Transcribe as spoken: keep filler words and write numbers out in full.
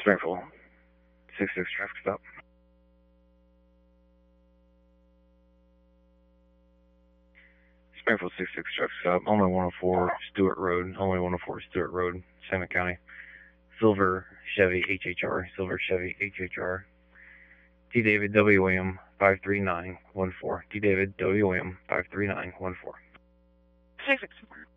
Springfield, six six traffic stop. Springfield six six traffic stop, only one oh four Stewart Road, only one oh four Stewart Road, Salmon County. Silver Chevy H H R, Silver Chevy H H R. T David W William five three nine one four. T David W William five three nine one four. six six.